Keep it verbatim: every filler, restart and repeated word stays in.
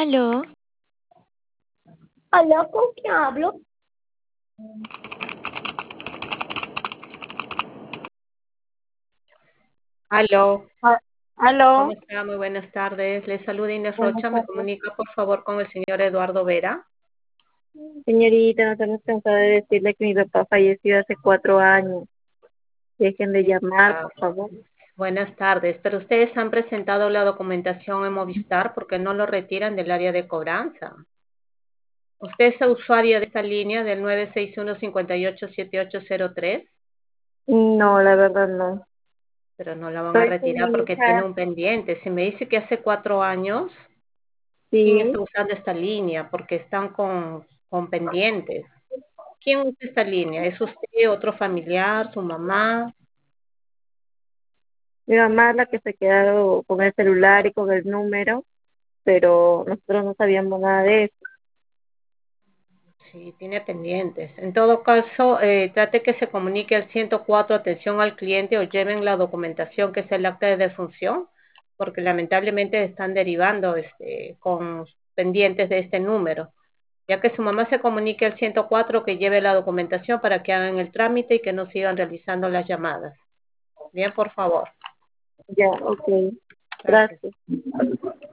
Aló, Hola, ¿con quién hablo? Aló, Ah, ¿cómo aló, está? Muy buenas tardes. Le saluda Inés buenas Rocha. ¿Me tardes. comunica, por favor, con el señor Eduardo Vera? Señorita, no estamos cansados de decirle que mi papá falleció hace cuatro años. Dejen de llamar, Ah, por favor. buenas tardes, pero ustedes han presentado la documentación en Movistar porque no lo retiran del área de cobranza. ¿Usted es usuario de esta línea del nueve seis uno, cinco ocho, siete ocho cero tres? No, la verdad no. Pero no la van a Soy su retirar porque tiene hija, un pendiente. Si me dice que hace cuatro años, ¿quién está sí. usando esta línea? Porque están con, con pendientes. ¿Quién usa esta línea? ¿Es usted, otro familiar, su mamá? Mi mamá es la que se ha quedado con el celular y con el número, pero nosotros no sabíamos nada de eso. Sí, tiene pendientes. En todo caso, eh, trate que se comunique al ciento cuatro, atención al cliente, o lleven la documentación que es el acta de defunción, porque lamentablemente están derivando este, con pendientes de este número. Ya que su mamá se comunique al ciento cuatro, que lleve la documentación para que hagan el trámite y que no sigan realizando las llamadas. Bien, por favor. Ya, ok. Gracias. Gracias.